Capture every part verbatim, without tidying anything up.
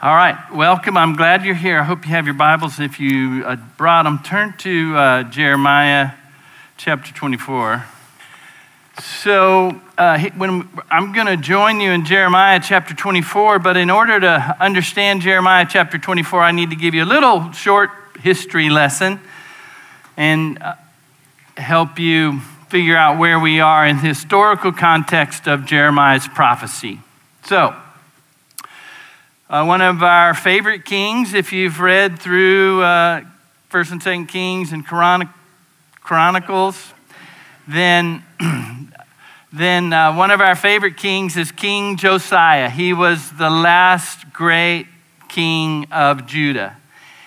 All right, welcome. I'm glad you're here. I hope you have your Bibles. If you uh, brought them, turn to uh, Jeremiah chapter twenty-four. So uh, when I'm going to join you in Jeremiah chapter twenty-four, but in order to understand Jeremiah chapter twenty-four, I need to give you a little short history lesson and uh, help you figure out where we are in the historical context of Jeremiah's prophecy. So, Uh, one of our favorite kings, if you've read through uh, First and Second Kings and Chronic- Chronicles, then, then uh, one of our favorite kings is King Josiah. He was the last great king of Judah.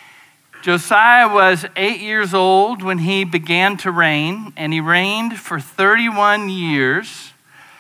Josiah was eight years old when he began to reign, and he reigned for thirty-one years.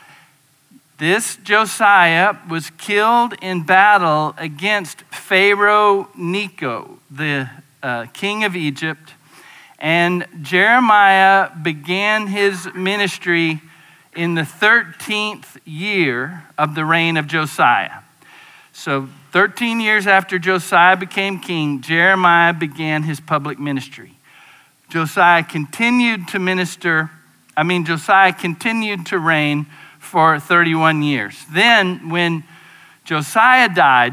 This Josiah was killed in battle against Pharaoh Necho, the uh, king of Egypt, and Jeremiah began his ministry in the thirteenth year of the reign of Josiah. So thirteen years after Josiah became king, Jeremiah began his public ministry. Josiah continued to minister, I mean, Josiah continued to reign for thirty-one years. Then when Josiah died,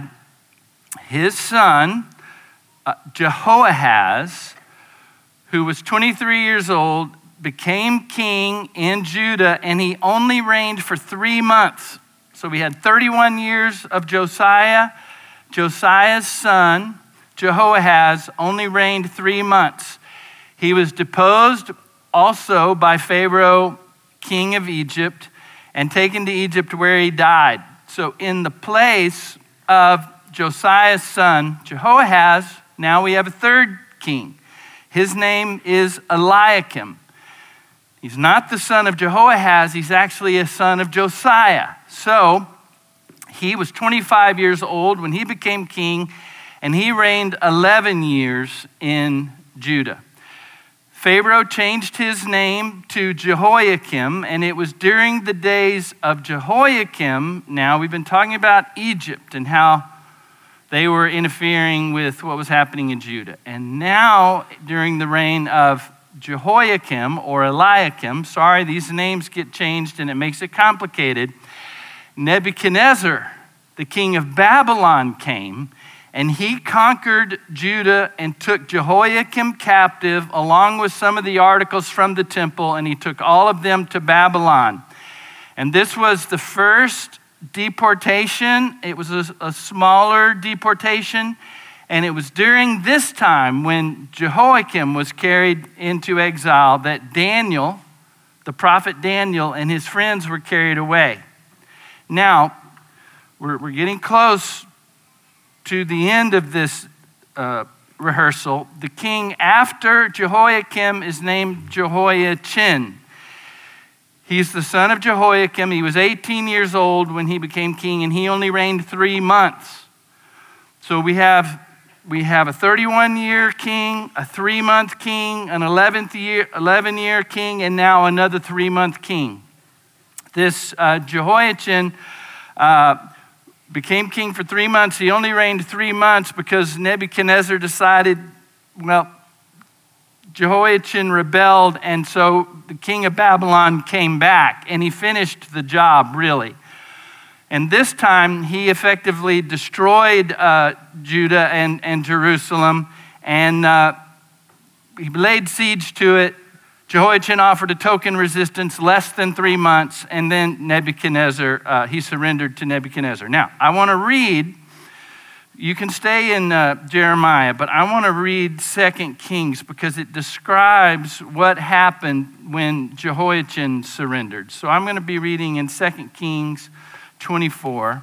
his son, uh, Jehoahaz, who was twenty-three years old, became king in Judah, and he only reigned for three months. So we had thirty-one years of Josiah. Josiah's son, Jehoahaz, only reigned three months. He was deposed also by Pharaoh, king of Egypt, and taken to Egypt where he died. So in the place of Josiah's son, Jehoahaz, now we have a third king. His name is Eliakim. He's not the son of Jehoahaz, he's actually a son of Josiah. So he was twenty-five years old when he became king, and he reigned eleven years in Judah. Pharaoh changed his name to Jehoiakim, and it was during the days of Jehoiakim. Now, we've been talking about Egypt and how they were interfering with what was happening in Judah. And now, during the reign of Jehoiakim or Eliakim, sorry, these names get changed and it makes it complicated, Nebuchadnezzar, the king of Babylon, came, and he conquered Judah and took Jehoiakim captive along with some of the articles from the temple, and he took all of them to Babylon. And this was the first deportation. It was a, a smaller deportation, and it was during this time when Jehoiakim was carried into exile that Daniel, the prophet Daniel, and his friends were carried away. Now, we're, we're getting close to the end of this uh, rehearsal. The king after Jehoiakim is named Jehoiachin. He's the son of Jehoiakim. He was eighteen years old when he became king, and he only reigned three months. So we have we have a thirty-one year king, a three month king, an eleventh year, eleven year king, and now another three month king. This uh, Jehoiachin uh, became king for three months. He only reigned three months because Nebuchadnezzar decided, well, Jehoiachin rebelled, and so the king of Babylon came back, and he finished the job, really. And this time, he effectively destroyed uh, Judah and, and Jerusalem, and uh, he laid siege to it. Jehoiachin offered a token resistance, less than three months, and then Nebuchadnezzar, uh, he surrendered to Nebuchadnezzar. Now, I want to read, you can stay in uh, Jeremiah, but I want to read Second Kings because it describes what happened when Jehoiachin surrendered. So I'm going to be reading in Second Kings twenty-four.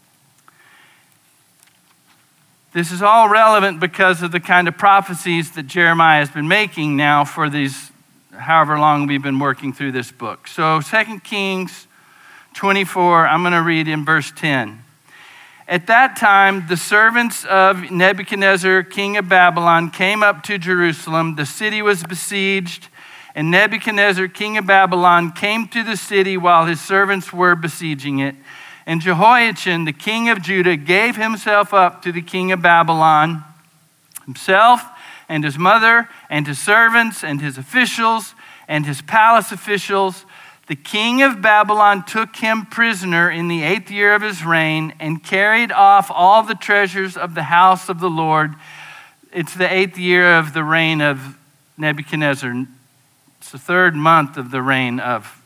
This is all relevant because of the kind of prophecies that Jeremiah has been making now for these however long we've been working through this book. So Second Kings twenty-four, I'm going to read in verse ten. At that time, the servants of Nebuchadnezzar, king of Babylon, came up to Jerusalem. The city was besieged, and Nebuchadnezzar, king of Babylon, came to the city while his servants were besieging it. And Jehoiachin, the king of Judah, gave himself up to the king of Babylon, himself and his mother and his servants and his officials and his palace officials. The king of Babylon took him prisoner in the eighth year of his reign and carried off all the treasures of the house of the Lord. It's the eighth year of the reign of Nebuchadnezzar. It's the third month of the reign of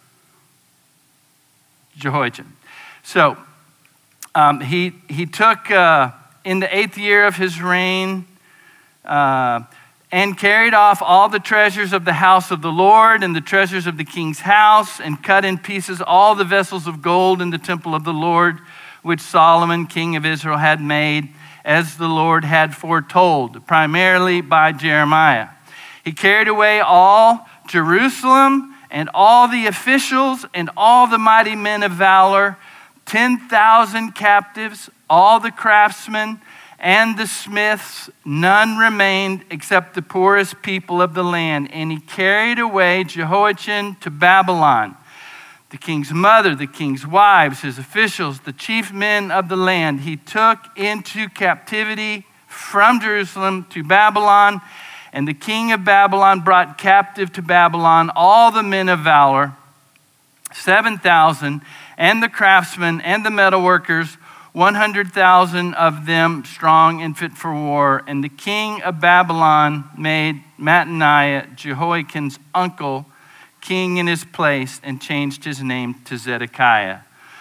Jehoiachin. So um, he he took uh, in the eighth year of his reign uh, and carried off all the treasures of the house of the Lord and the treasures of the king's house, and cut in pieces all the vessels of gold in the temple of the Lord, which Solomon, king of Israel, had made, as the Lord had foretold, primarily by Jeremiah. He carried away all Jerusalem and all the officials and all the mighty men of valor, ten thousand captives, all the craftsmen and the smiths. None remained except the poorest people of the land. And he carried away Jehoiachin to Babylon. The king's mother, the king's wives, his officials, the chief men of the land, he took into captivity from Jerusalem to Babylon. And the king of Babylon brought captive to Babylon all the men of valor, seven thousand, and the craftsmen and the metalworkers, one hundred thousand of them strong and fit for war. And the king of Babylon made Mattaniah, Jehoiachin's uncle, king in his place, and changed his name to Zedekiah.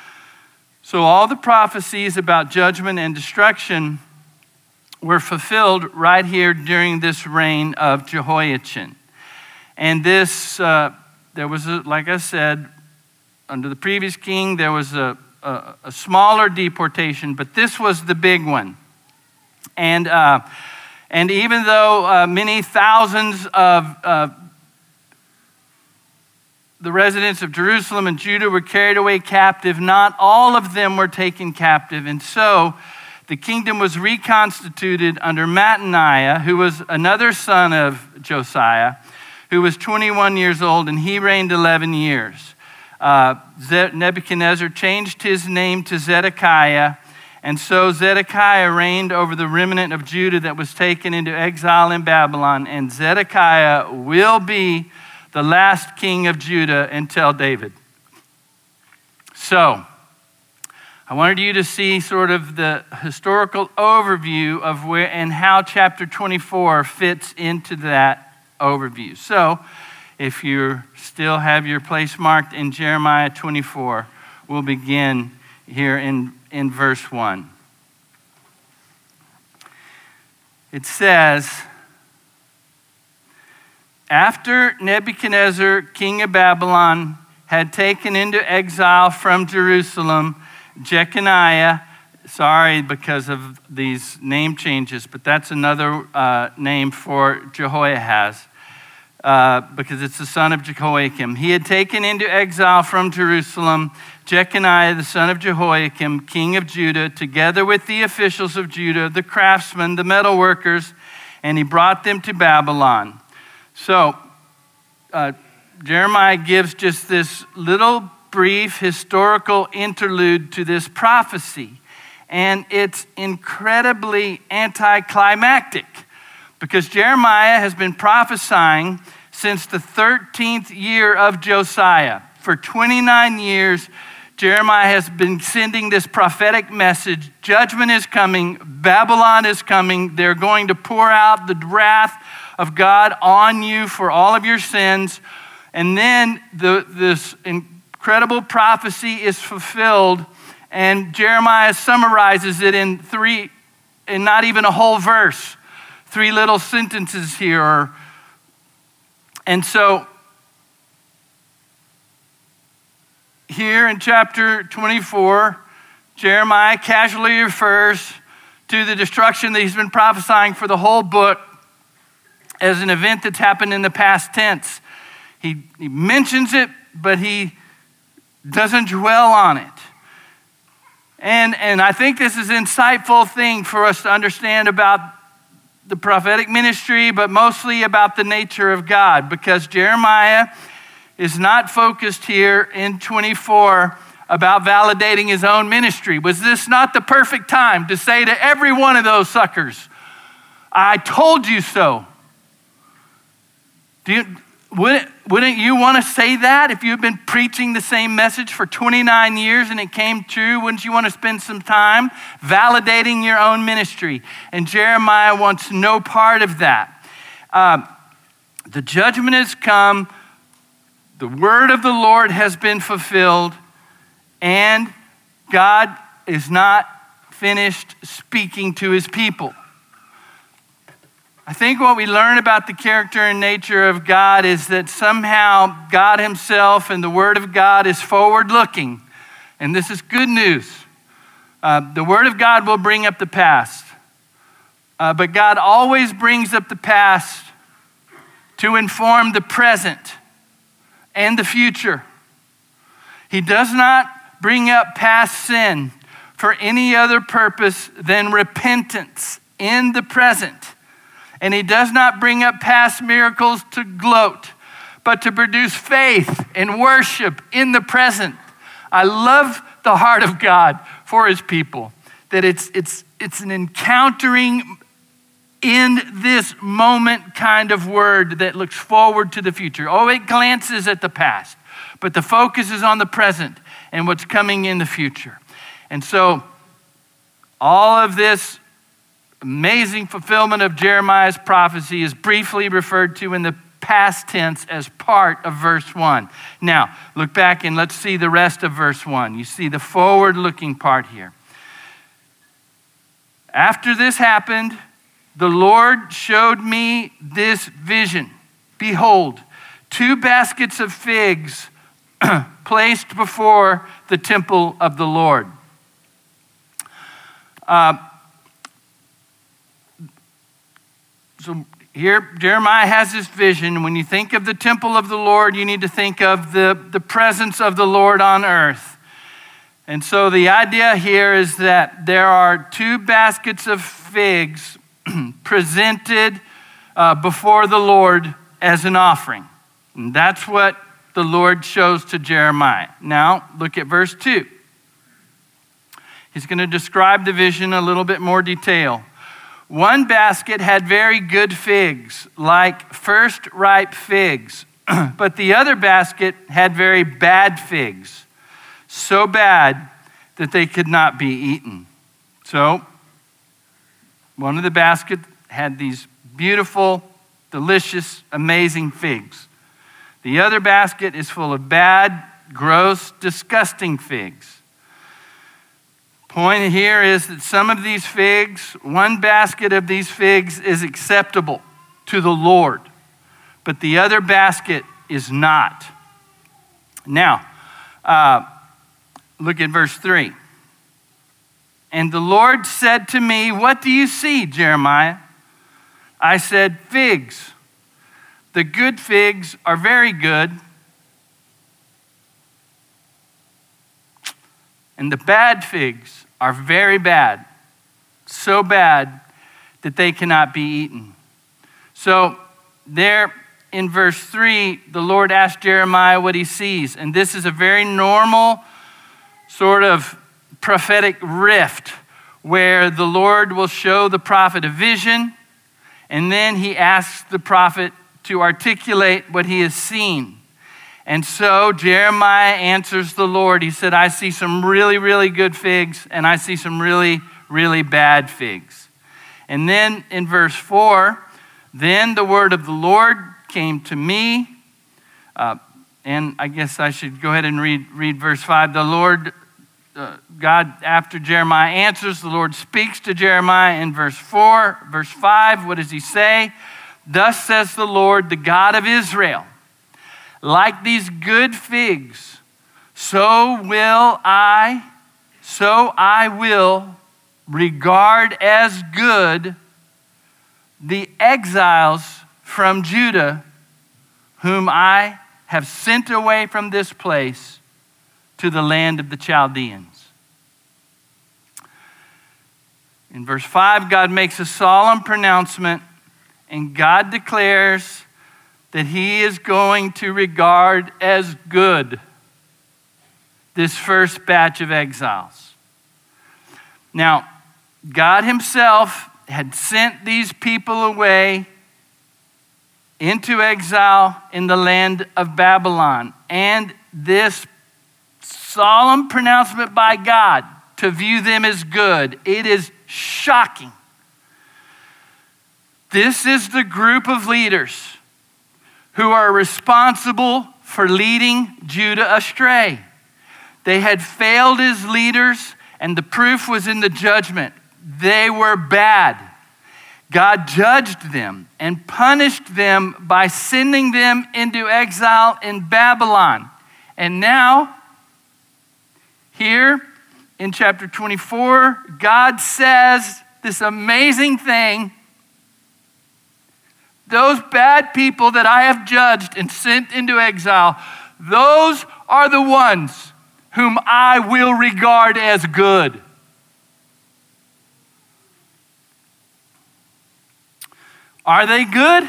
So all the prophecies about judgment and destruction were fulfilled right here during this reign of Jehoiachin. And this, uh, there was, a, like I said, under the previous king, there was a, a, a smaller deportation, but this was the big one. And uh, and even though uh, many thousands of uh, the residents of Jerusalem and Judah were carried away captive, not all of them were taken captive. And so the kingdom was reconstituted under Mattaniah, who was another son of Josiah, who was twenty-one years old, and he reigned eleven years. Uh, Nebuchadnezzar changed his name to Zedekiah, and so Zedekiah reigned over the remnant of Judah that was taken into exile in Babylon, and Zedekiah will be the last king of Judah until David. So, I wanted you to see sort of the historical overview of where and how chapter twenty-four fits into that overview. So, if you still have your place marked in Jeremiah twenty-four, we'll begin here in, in verse one. It says, after Nebuchadnezzar, king of Babylon, had taken into exile from Jerusalem Jeconiah, sorry because of these name changes, but that's another uh, name for Jehoahaz. Uh, because it's the son of Jehoiakim. He had taken into exile from Jerusalem Jeconiah, the son of Jehoiakim, king of Judah, together with the officials of Judah, the craftsmen, the metalworkers, and he brought them to Babylon. So, uh, Jeremiah gives just this little brief historical interlude to this prophecy, and it's incredibly anticlimactic. Because Jeremiah has been prophesying since the thirteenth year of Josiah. For twenty-nine years, Jeremiah has been sending this prophetic message. Judgment is coming. Babylon is coming. They're going to pour out the wrath of God on you for all of your sins. And then the, this incredible prophecy is fulfilled. And Jeremiah summarizes it in three, in not even a whole verse. Three little sentences here. And so, here in chapter twenty-four, Jeremiah casually refers to the destruction that he's been prophesying for the whole book as an event that's happened in the past tense. He, he mentions it, but he doesn't dwell on it. And, and I think this is an insightful thing for us to understand about the prophetic ministry, but mostly about the nature of God, because Jeremiah is not focused here in twenty-four about validating his own ministry. Was this not the perfect time to say to every one of those suckers, I told you so? Do you, wouldn't, wouldn't you want to say that if you've been preaching the same message for twenty-nine years and it came true? Wouldn't you want to spend some time validating your own ministry? And Jeremiah wants no part of that. Uh, the judgment has come. The word of the Lord has been fulfilled. And God is not finished speaking to his people. I think what we learn about the character and nature of God is that somehow God himself and the word of God is forward-looking. And this is good news. Uh, the word of God will bring up the past. Uh, but God always brings up the past to inform the present and the future. He does not bring up past sin for any other purpose than repentance in the present. And he does not bring up past miracles to gloat, but to produce faith and worship in the present. I love the heart of God for his people, that it's, it's, it's an encountering in this moment kind of word that looks forward to the future. Oh, it glances at the past, but the focus is on the present and what's coming in the future. And so all of this amazing fulfillment of Jeremiah's prophecy is briefly referred to in the past tense as part of verse one. Now, look back and let's see the rest of verse one. You see the forward-looking part here. After this happened, the Lord showed me this vision. Behold, two baskets of figs placed before the temple of the Lord. Uh, so here, Jeremiah has this vision. When you think of the temple of the Lord, you need to think of the, the presence of the Lord on earth. And so the idea here is that there are two baskets of figs presented uh, before the Lord as an offering. And that's what the Lord shows to Jeremiah. Now, look at verse two. He's going to describe the vision a little bit more detail. One basket had very good figs, like first ripe figs, but the other basket had very bad figs, so bad that they could not be eaten. So, one of the baskets had these beautiful, delicious, amazing figs. The other basket is full of bad, gross, disgusting figs. Point here is that some of these figs, one basket of these figs is acceptable to the Lord, but the other basket is not. Now, uh, look at verse three. And the Lord said to me, "What do you see, Jeremiah?" I said, "Figs. The good figs are very good, and the bad figs are very bad, so bad that they cannot be eaten." So there in verse three, the Lord asked Jeremiah what he sees. And this is a very normal sort of prophetic rift where the Lord will show the prophet a vision, and then he asks the prophet to articulate what he has seen. And so Jeremiah answers the Lord. He said, "I see some really, really good figs, and I see some really, really bad figs." And then in verse four, then the word of the Lord came to me. Uh, and I guess I should go ahead and read, read verse five. The Lord, uh, God, after Jeremiah answers, the Lord speaks to Jeremiah in verse four. Verse five, what does he say? "Thus says the Lord, the God of Israel, like these good figs, so will I, so I will regard as good the exiles from Judah, whom I have sent away from this place to the land of the Chaldeans." In verse five, God makes a solemn pronouncement, and God declares that he is going to regard as good this first batch of exiles. Now, God himself had sent these people away into exile in the land of Babylon. And this solemn pronouncement by God to view them as good, it is shocking. This is the group of leaders who are responsible for leading Judah astray. They had failed as leaders, and the proof was in the judgment. They were bad. God judged them and punished them by sending them into exile in Babylon. And now, here in chapter twenty-four, God says this amazing thing. Those bad people that I have judged and sent into exile, those are the ones whom I will regard as good. Are they good?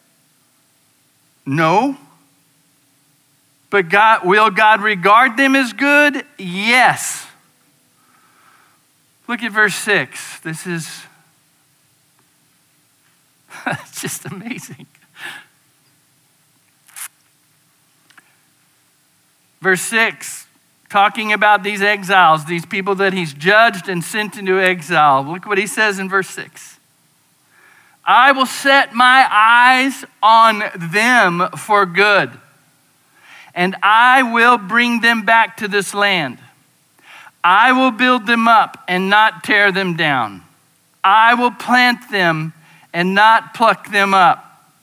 No. But God, will God regard them as good? Yes. Look at verse six. This is it's just amazing. Verse six, talking about these exiles, these people that he's judged and sent into exile. Look what he says in verse six. I will set my eyes on them for good, and I will bring them back to this land. I will build them up and not tear them down. I will plant them and not pluck them up.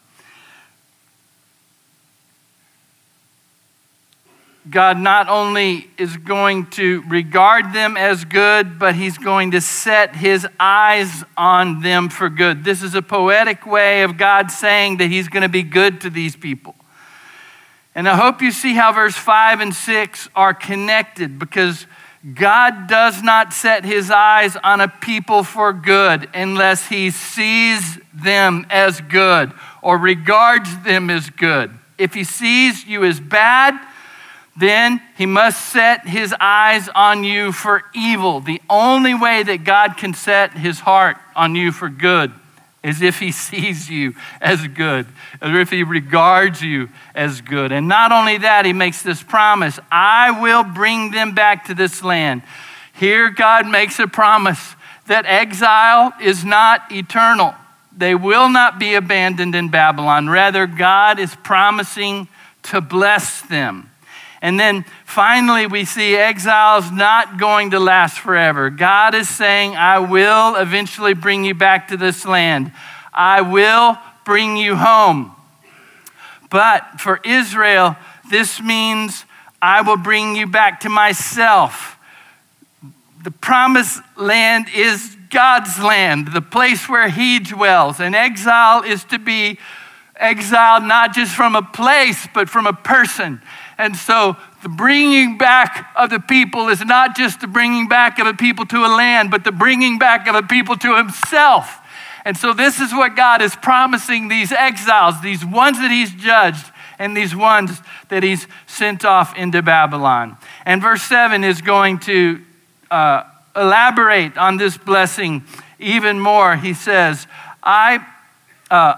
God not only is going to regard them as good, but he's going to set his eyes on them for good. This is a poetic way of God saying that he's going to be good to these people. And I hope you see how verse five and six are connected, because God does not set his eyes on a people for good unless he sees them as good or regards them as good. If he sees you as bad, then he must set his eyes on you for evil. The only way that God can set his heart on you for good is if he sees you as good, or if he regards you as good. And not only that, he makes this promise: I will bring them back to this land. Here God makes a promise that exile is not eternal. They will not be abandoned in Babylon. Rather, God is promising to bless them. And then finally, we see exile's not going to last forever. God is saying, I will eventually bring you back to this land. I will bring you home. But for Israel, this means I will bring you back to myself. The promised land is God's land, the place where he dwells. And exile is to be exiled not just from a place, but from a person. And so the bringing back of the people is not just the bringing back of a people to a land, but the bringing back of a people to himself. And so this is what God is promising these exiles, these ones that he's judged and these ones that he's sent off into Babylon. And verse seven is going to uh, elaborate on this blessing even more. He says, I... Uh,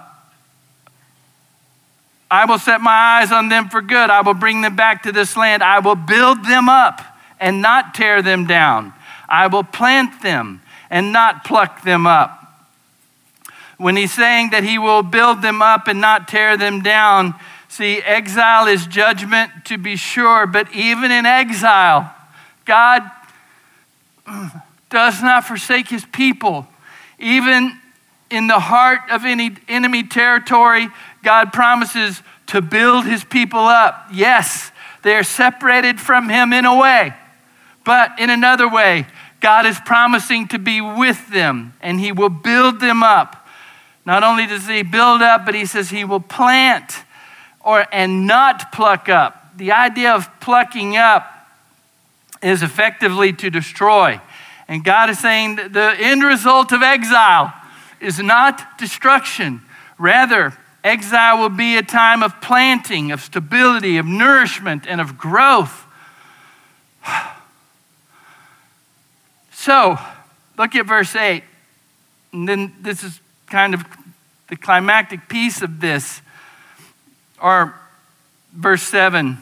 I will set my eyes on them for good. I will bring them back to this land. I will build them up and not tear them down. I will plant them and not pluck them up. When he's saying that he will build them up and not tear them down, see, exile is judgment, to be sure, but even in exile, God does not forsake his people. Even in the heart of any enemy territory, God promises to build his people up. Yes, they are separated from him in a way, but in another way, God is promising to be with them, and he will build them up. Not only does he build up, but he says he will plant or and not pluck up. The idea of plucking up is effectively to destroy. And God is saying that the end result of exile is not destruction. Rather, exile will be a time of planting, of stability, of nourishment, and of growth. So, look at verse eight. And then this is kind of the climactic piece of this. Or verse seven.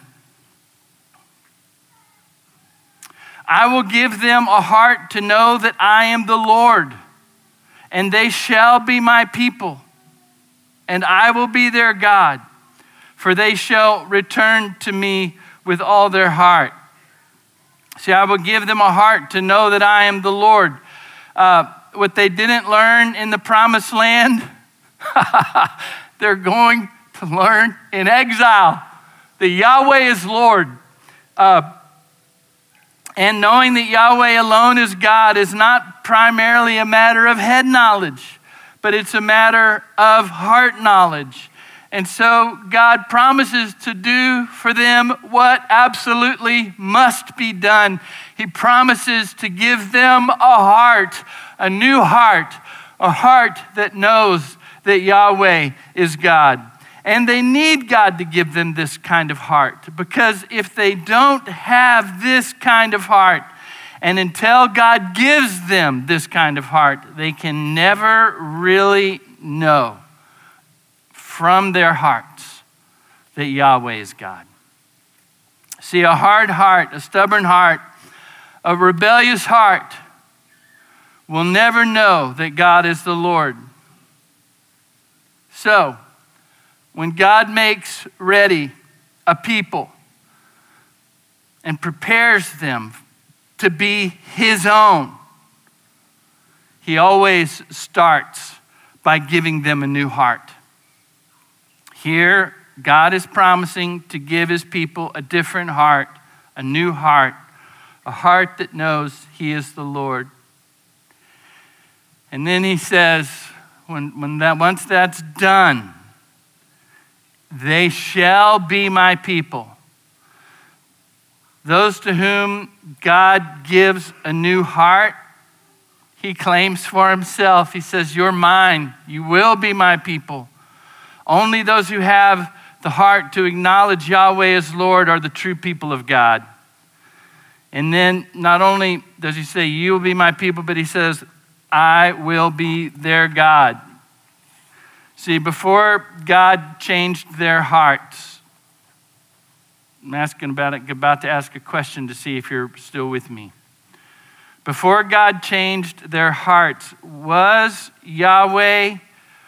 I will give them a heart to know that I am the Lord, and they shall be my people, and I will be their God, for they shall return to me with all their heart. See, I will give them a heart to know that I am the Lord. Uh, what they didn't learn in the promised land, they're going to learn in exile. The Yahweh is Lord. Uh, and knowing that Yahweh alone is God is not primarily a matter of head knowledge, but it's a matter of heart knowledge. And so God promises to do for them what absolutely must be done. He promises to give them a heart, a new heart, a heart that knows that Yahweh is God. And they need God to give them this kind of heart, because if they don't have this kind of heart, and until God gives them this kind of heart, they can never really know from their hearts that Yahweh is God. See, a hard heart, a stubborn heart, a rebellious heart will never know that God is the Lord. So, when God makes ready a people and prepares them to be his own, he always starts by giving them a new heart. Here, God is promising to give his people a different heart, a new heart, a heart that knows he is the Lord. And then he says, when, when that once that's done, they shall be my people. Those to whom God gives a new heart, he claims for himself. He says, you're mine. You will be my people. Only those who have the heart to acknowledge Yahweh as Lord are the true people of God. And then not only does he say, you will be my people, but he says, I will be their God. See, before God changed their hearts, I'm asking about it, about to ask a question to see if you're still with me. Before God changed their hearts, was Yahweh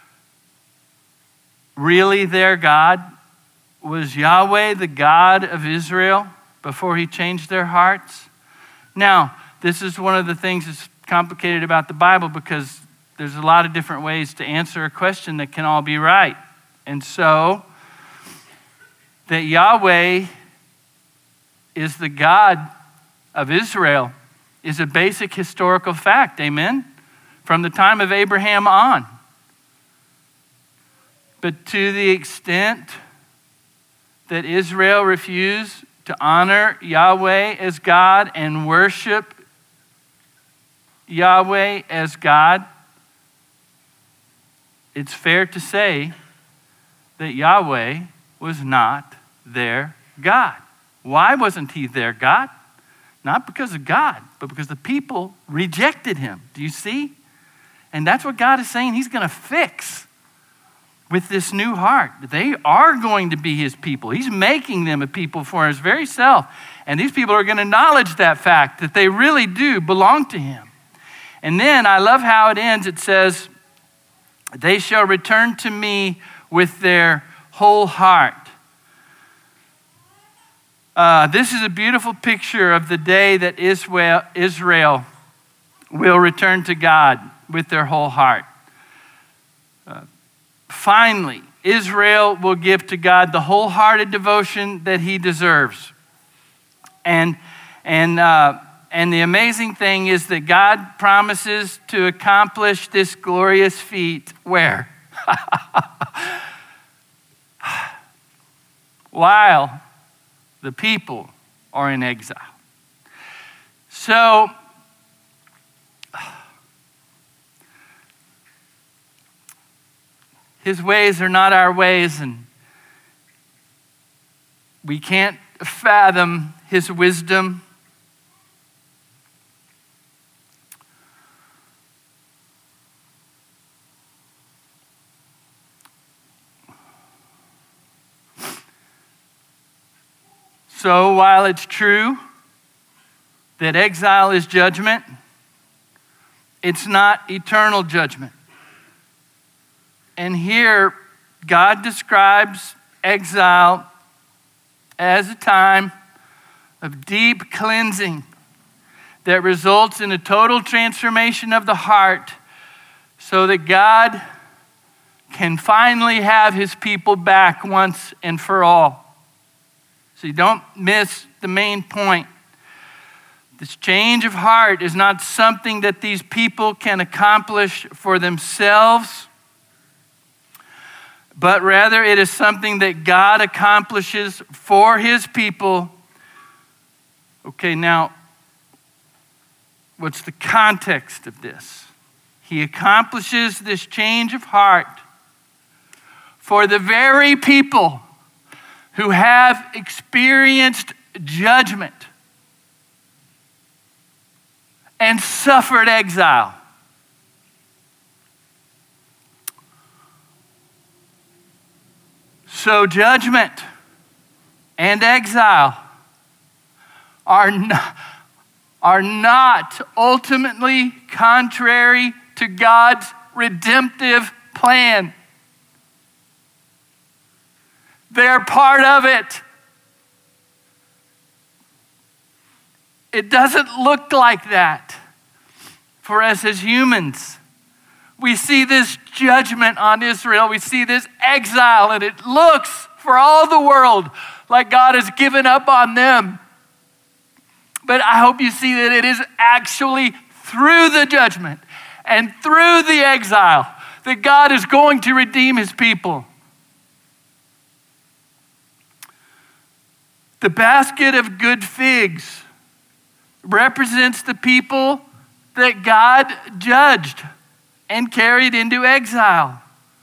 really their God? Was Yahweh the God of Israel before he changed their hearts? Now, this is one of the things that's complicated about the Bible, because there's a lot of different ways to answer a question that can all be right. And so, that Yahweh is the God of Israel is a basic historical fact, amen? From the time of Abraham on. But to the extent that Israel refused to honor Yahweh as God and worship Yahweh as God, it's fair to say that Yahweh was not their God. Why wasn't he their God? Not because of God, but because the people rejected him. Do you see? And that's what God is saying he's going to fix with this new heart. They are going to be his people. He's making them a people for his very self. And these people are going to acknowledge that fact, that they really do belong to him. And then I love how it ends. It says, they shall return to me with their whole heart. Uh, this is a beautiful picture of the day that Israel, Israel will return to God with their whole heart. Uh, finally, Israel will give to God the wholehearted devotion that he deserves. And, and, uh, and the amazing thing is that God promises to accomplish this glorious feat where? While the people are in exile. So, his ways are not our ways, and we can't fathom his wisdom So while it's true that exile is judgment, it's not eternal judgment. And here, God describes exile as a time of deep cleansing that results in a total transformation of the heart so that God can finally have his people back once and for all. So you don't miss the main point. This change of heart is not something that these people can accomplish for themselves, but rather it is something that God accomplishes for his people. Okay, now, what's the context of this? He accomplishes this change of heart for the very people who have experienced judgment and suffered exile. So judgment and exile are not, are not ultimately contrary to God's redemptive plan. They're part of it. It doesn't look like that for us as humans. We see this judgment on Israel. We see this exile, and it looks for all the world like God has given up on them. But I hope you see that it is actually through the judgment and through the exile that God is going to redeem his people. The basket of good figs represents the people that God judged and carried into exile.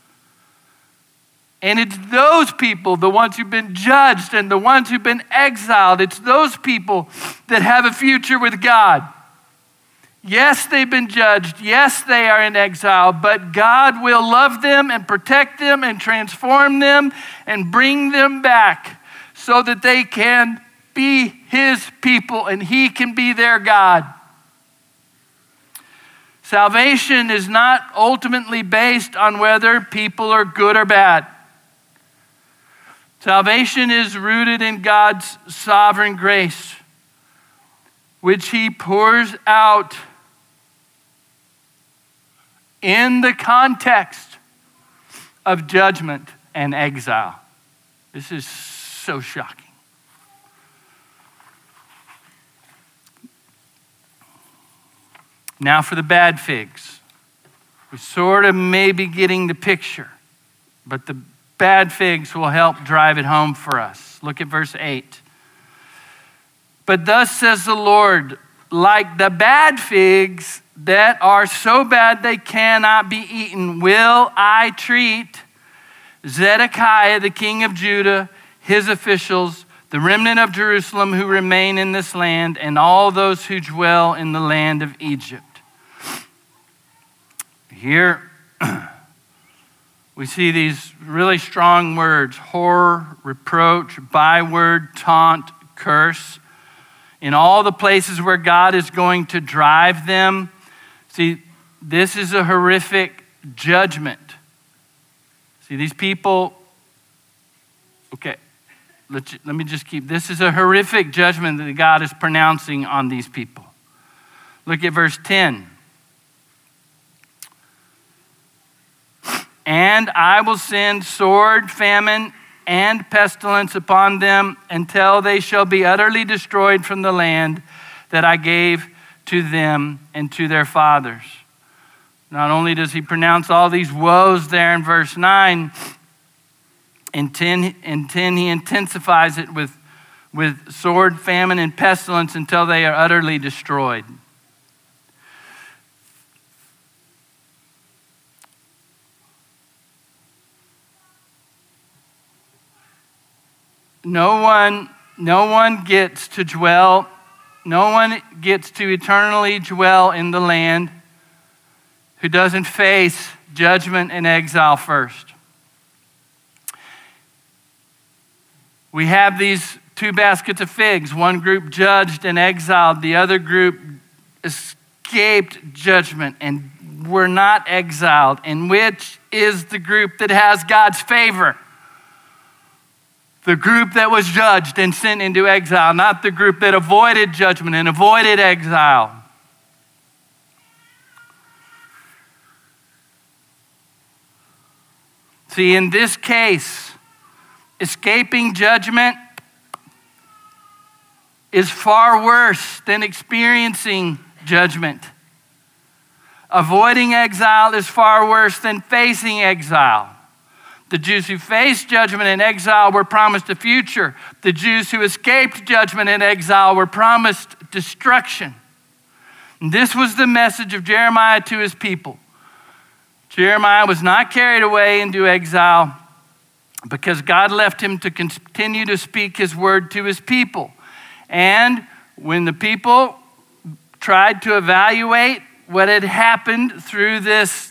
And it's those people, the ones who've been judged and the ones who've been exiled, it's those people that have a future with God. Yes, they've been judged. Yes, they are in exile, but God will love them and protect them and transform them and bring them back so that they can be his people and he can be their God. Salvation is not ultimately based on whether people are good or bad. Salvation is rooted in God's sovereign grace, which he pours out in the context of judgment and exile. This is so shocking. Now for the bad figs. We're sort of maybe getting the picture, but the bad figs will help drive it home for us. Look at verse eight. But thus says the Lord, like the bad figs that are so bad they cannot be eaten, will I treat Zedekiah, the king of Judah, his officials, the remnant of Jerusalem who remain in this land, and all those who dwell in the land of Egypt. Here we see these really strong words: horror, reproach, byword, taunt, curse. In all the places where God is going to drive them. See, this is a horrific judgment. See, these people, okay, let, you, let me just keep, this is a horrific judgment that God is pronouncing on these people. Look at verse ten. And I will send sword, famine, and pestilence upon them until they shall be utterly destroyed from the land that I gave to them and to their fathers. Not only does he pronounce all these woes there in verse nine, in ten, in ten he intensifies it with, with sword, famine, and pestilence until they are utterly destroyed. No one, no one gets to dwell, no one gets to eternally dwell in the land who doesn't face judgment and exile first. We have these two baskets of figs. One group judged and exiled. The other group escaped judgment and were not exiled. And which is the group that has God's favor? The group that was judged and sent into exile, not the group that avoided judgment and avoided exile. See, in this case, escaping judgment is far worse than experiencing judgment. Avoiding exile is far worse than facing exile. The Jews who faced judgment and exile were promised a future. The Jews who escaped judgment and exile were promised destruction. And this was the message of Jeremiah to his people. Jeremiah was not carried away into exile because God left him to continue to speak his word to his people. And when the people tried to evaluate what had happened through this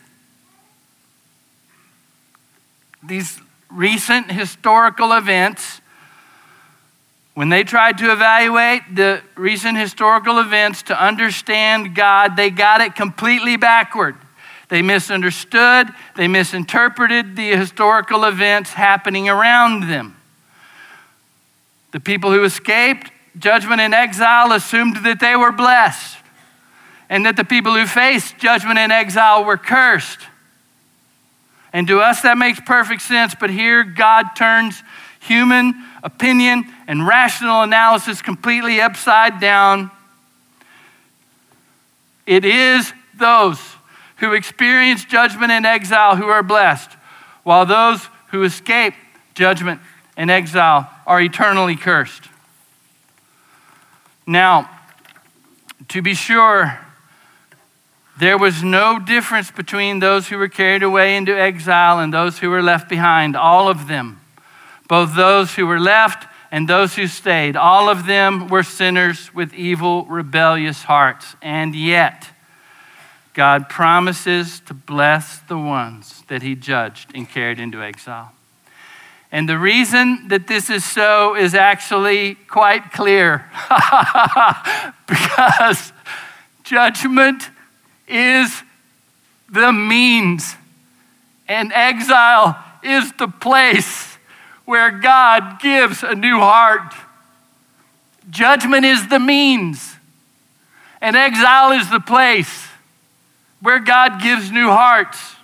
these recent historical events, when they tried to evaluate the recent historical events to understand God, they got it completely backward. They misunderstood, they misinterpreted the historical events happening around them. The people who escaped judgment and exile assumed that they were blessed, and that the people who faced judgment and exile were cursed. And to us, that makes perfect sense. But here, God turns human opinion and rational analysis completely upside down. It is those who experience judgment and exile who are blessed, while those who escape judgment and exile are eternally cursed. Now, to be sure, there was no difference between those who were carried away into exile and those who were left behind. All of them, both those who were left and those who stayed, all of them were sinners with evil, rebellious hearts. And yet, God promises to bless the ones that he judged and carried into exile. And the reason that this is so is actually quite clear. Because judgment is the means, and exile is the place where God gives a new heart. Judgment is the means, and exile is the place where God gives new hearts.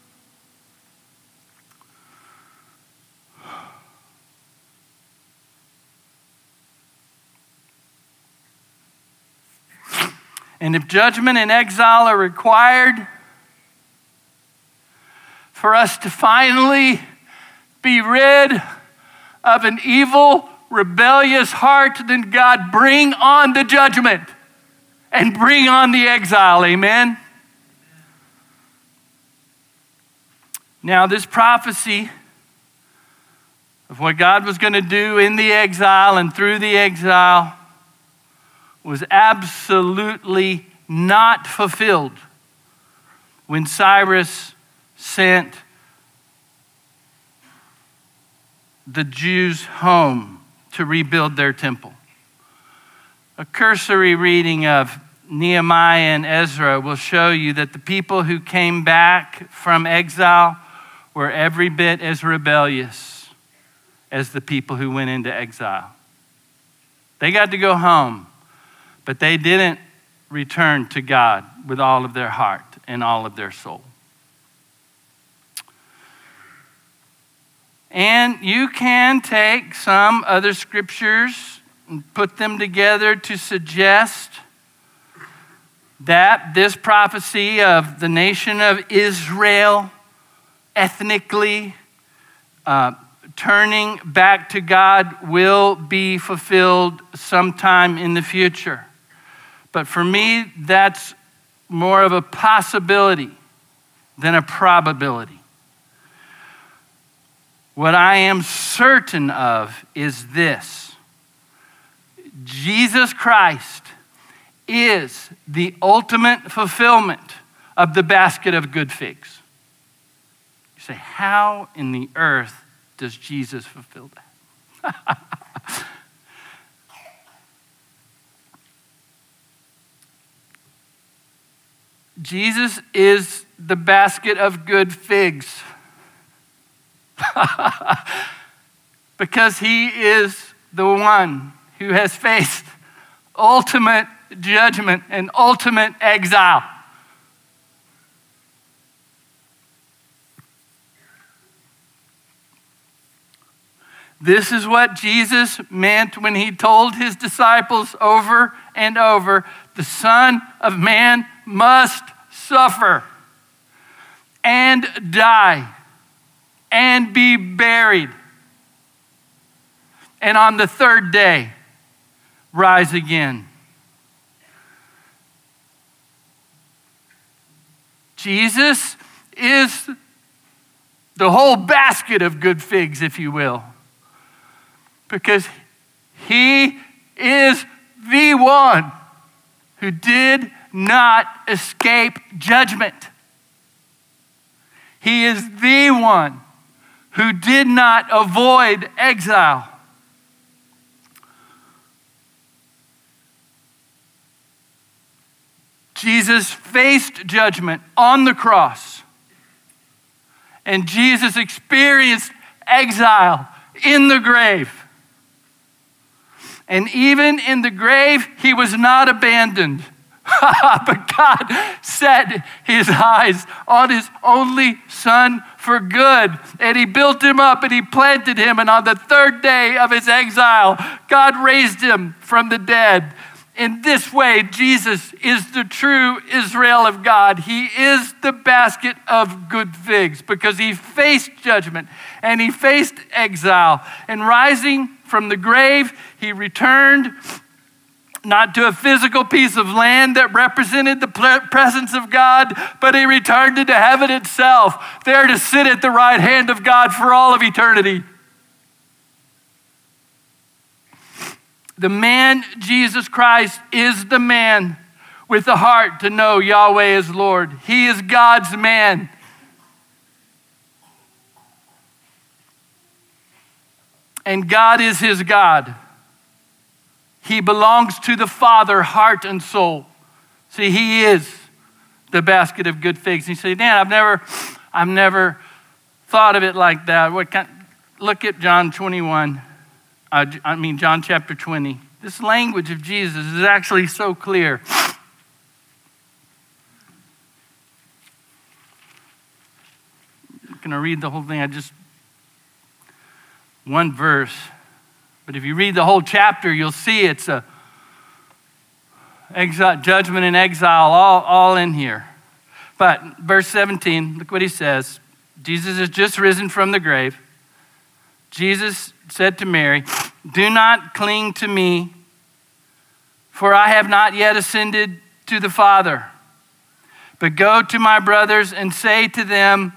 And if judgment and exile are required for us to finally be rid of an evil, rebellious heart, then God, bring on the judgment and bring on the exile. Amen? Now, this prophecy of what God was going to do in the exile and through the exile was absolutely not fulfilled when Cyrus sent the Jews home to rebuild their temple. A cursory reading of Nehemiah and Ezra will show you that the people who came back from exile were every bit as rebellious as the people who went into exile. They got to go home, but they didn't return to God with all of their heart and all of their soul. And you can take some other scriptures and put them together to suggest that this prophecy of the nation of Israel ethnically uh, turning back to God will be fulfilled sometime in the future. But for me, that's more of a possibility than a probability. What I am certain of is this: Jesus Christ is the ultimate fulfillment of the basket of good figs. You say, how in the earth does Jesus fulfill that? Jesus is the basket of good figs. Because he is the one who has faced ultimate judgment and ultimate exile. This is what Jesus meant when he told his disciples over and over, the Son of Man must suffer and die and be buried, and on the third day rise again. Jesus is the whole basket of good figs, if you will, because he is the one who did not escape judgment. He is the one who did not avoid exile. Jesus faced judgment on the cross, and Jesus experienced exile in the grave. And even in the grave, he was not abandoned. But God set his eyes on his only son for good. And he built him up and he planted him. And on the third day of his exile, God raised him from the dead. In this way, Jesus is the true Israel of God. He is the basket of good figs because he faced judgment and he faced exile. And rising from the grave, he returned not to a physical piece of land that represented the presence of God, but he returned into heaven itself, there to sit at the right hand of God for all of eternity. The man, Jesus Christ, is the man with the heart to know Yahweh is Lord. He is God's man. And God is his God. He belongs to the Father, heart and soul. See, he is the basket of good figs. And you say, Dan, I've never, I've never thought of it like that. What kind, look at John twenty-one. Uh, I mean, John chapter twenty. This language of Jesus is actually so clear. I'm going to read the whole thing. I just, one verse. But if you read the whole chapter, you'll see it's a exile, judgment and exile all, all in here. But verse seventeen, look what he says. Jesus has just risen from the grave. Jesus said to Mary, "Do not cling to me, for I have not yet ascended to the Father. But go to my brothers and say to them,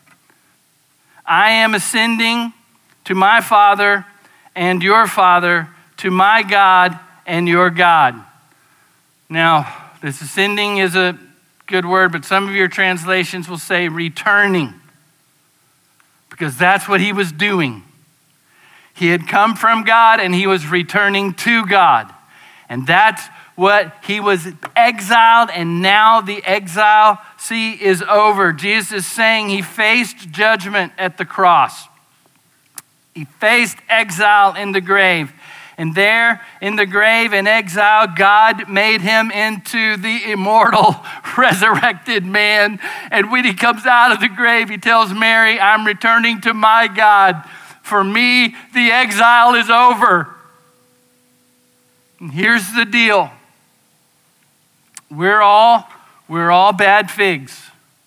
I am ascending to my Father and your Father, to my God and your God." Now, this ascending is a good word, but some of your translations will say returning, because that's what he was doing. He had come from God and he was returning to God. And that's what he was exiled, and now the exile, see, is over. Jesus is saying he faced judgment at the cross. He faced exile in the grave. And there in the grave in exile, God made him into the immortal, resurrected man. And when he comes out of the grave, he tells Mary, "I'm returning to my God. For me, the exile is over." And here's the deal. We're all, we're all bad figs.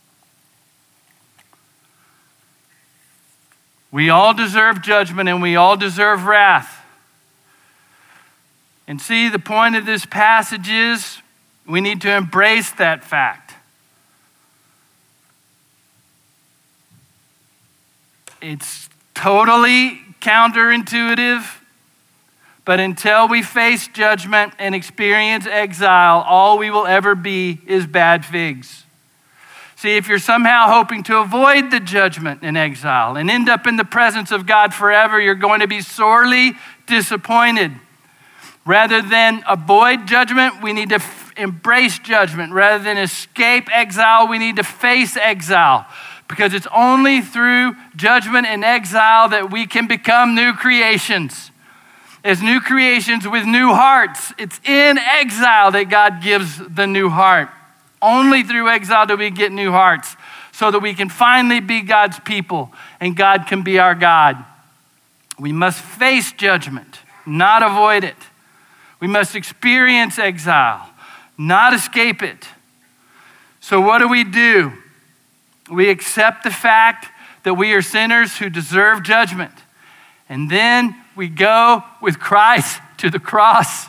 We all deserve judgment and we all deserve wrath. And see, the point of this passage is we need to embrace that fact. It's totally counterintuitive, but until we face judgment and experience exile, all we will ever be is bad figs. See, if you're somehow hoping to avoid the judgment and exile and end up in the presence of God forever, you're going to be sorely disappointed. Rather than avoid judgment, we need to f- embrace judgment. Rather than escape exile, we need to face exile, because it's only through judgment and exile that we can become new creations. As new creations with new hearts, it's in exile that God gives the new heart. Only through exile do we get new hearts, so that we can finally be God's people and God can be our God. We must face judgment, not avoid it. We must experience exile, not escape it. So what do we do? We accept the fact that we are sinners who deserve judgment. And then we go with Christ to the cross,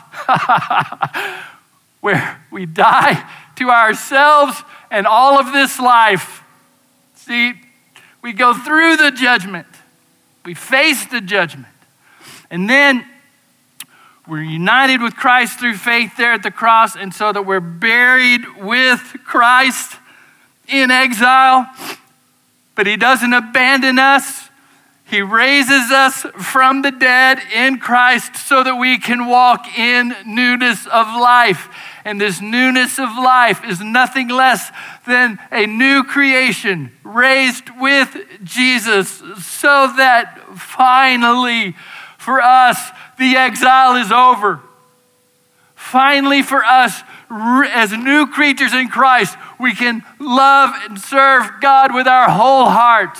where we die to ourselves and all of this life. See, we go through the judgment. We face the judgment. And then we're united with Christ through faith there at the cross, and so that we're buried with Christ in exile. But he doesn't abandon us. He raises us from the dead in Christ so that we can walk in newness of life. And this newness of life is nothing less than a new creation raised with Jesus, so that finally for us, the exile is over. Finally for us, as new creatures in Christ, we can love and serve God with our whole hearts.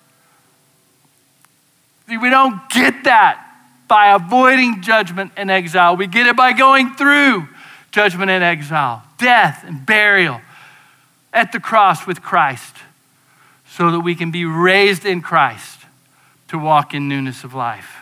See, we don't get that by avoiding judgment and exile. We get it by going through judgment and exile, death and burial at the cross with Christ, so that we can be raised in Christ to walk in newness of life.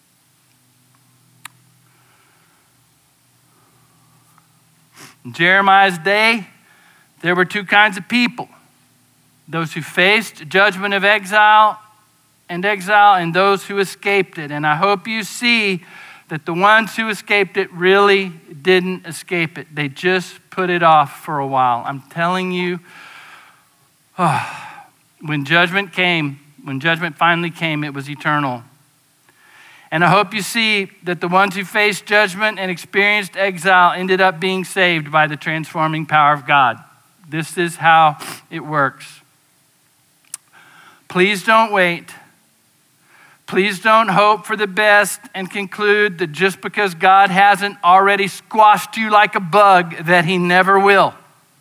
In Jeremiah's day, there were two kinds of people: those who faced judgment of exile and exile, and those who escaped it. And I hope you see that the ones who escaped it really didn't escape it. They just put it off for a while. I'm telling you, oh, when judgment came, when judgment finally came, it was eternal. And I hope you see that the ones who faced judgment and experienced exile ended up being saved by the transforming power of God. This is how it works. Please don't wait. Please don't hope for the best and conclude that just because God hasn't already squashed you like a bug, that he never will.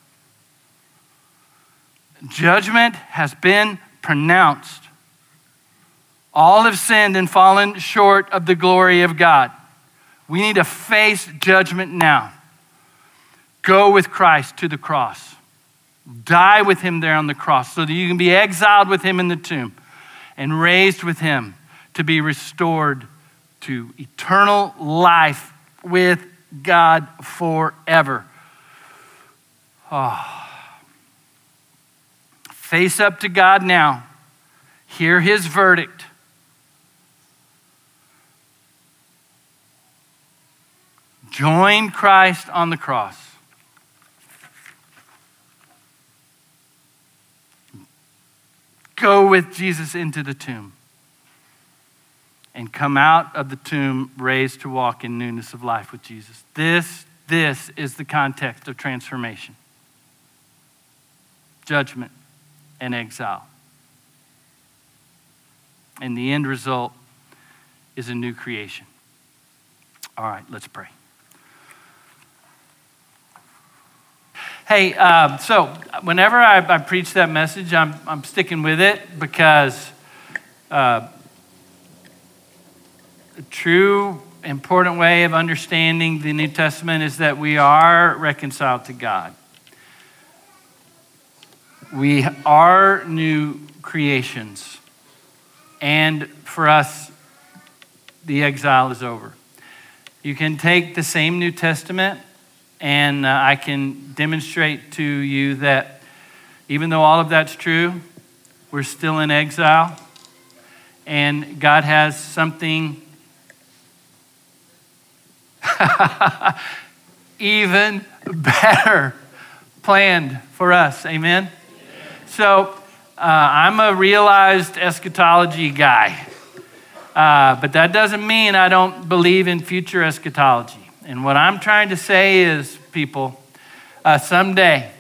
Judgment has been pronounced. All have sinned and fallen short of the glory of God. We need to face judgment now. Go with Christ to the cross. Die with him there on the cross, so that you can be exiled with him in the tomb and raised with him to be restored to eternal life with God forever. Oh. Face up to God now. Hear his verdict. Join Christ on the cross. Go with Jesus into the tomb. And come out of the tomb raised to walk in newness of life with Jesus. This, this is the context of transformation. Judgment and exile. And the end result is a new creation. All right, let's pray. Hey, uh, so whenever I, I preach that message, I'm, I'm sticking with it, because uh, a true, important way of understanding the New Testament is that we are reconciled to God. We are new creations. And for us, the exile is over. You can take the same New Testament, and uh, I can demonstrate to you that even though all of that's true, we're still in exile. And God has something even better planned for us. Amen? Amen. So uh, I'm a realized eschatology guy. Uh, but that doesn't mean I don't believe in future eschatology. And what I'm trying to say is, people, uh, someday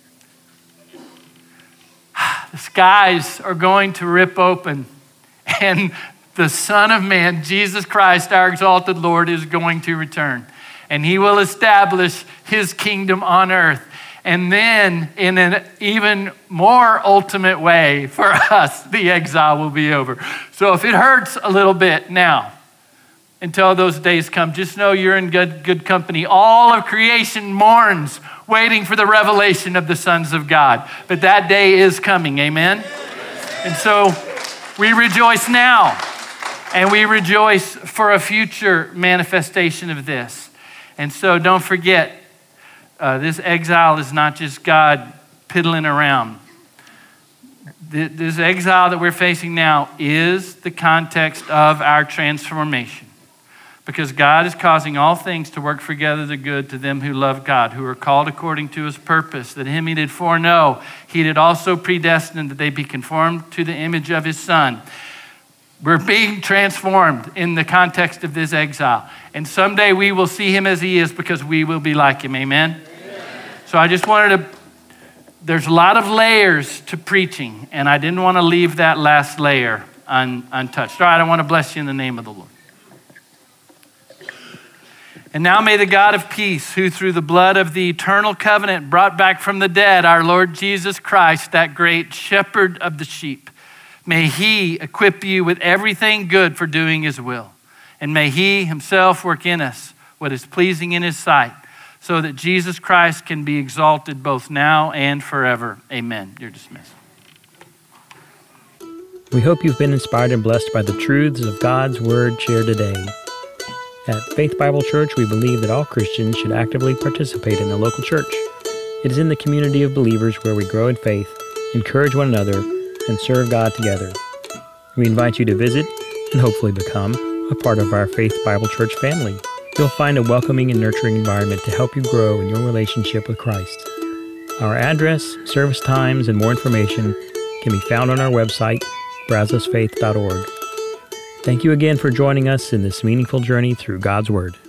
the skies are going to rip open, and the Son of Man, Jesus Christ, our exalted Lord, is going to return. And he will establish his kingdom on earth. And then in an even more ultimate way for us, the exile will be over. So if it hurts a little bit now, until those days come, just know you're in good, good company. All of creation mourns, waiting for the revelation of the sons of God. But that day is coming, amen? And so we rejoice now, and we rejoice for a future manifestation of this. And so don't forget, uh, this exile is not just God piddling around. This exile that we're facing now is the context of our transformation. Because God is causing all things to work together the good to them who love God, who are called according to his purpose, that him he did foreknow, he did also predestine that they be conformed to the image of his Son. We're being transformed in the context of this exile. And someday we will see him as he is because we will be like him, amen? Amen. So I just wanted to, there's a lot of layers to preaching, and I didn't want to leave that last layer un, untouched. All right, I want to bless you in the name of the Lord. And now may the God of peace, who through the blood of the eternal covenant brought back from the dead our Lord Jesus Christ, that great shepherd of the sheep, may he equip you with everything good for doing his will. And may he himself work in us what is pleasing in his sight, so that Jesus Christ can be exalted both now and forever. Amen. You're dismissed. We hope you've been inspired and blessed by the truths of God's word shared today. At Faith Bible Church, we believe that all Christians should actively participate in the local church. It is in the community of believers where we grow in faith, encourage one another, and serve God together. We invite you to visit and hopefully become a part of our Faith Bible Church family. You'll find a welcoming and nurturing environment to help you grow in your relationship with Christ. Our address, service times, and more information can be found on our website, brazos faith dot org. Thank you again for joining us in this meaningful journey through God's Word.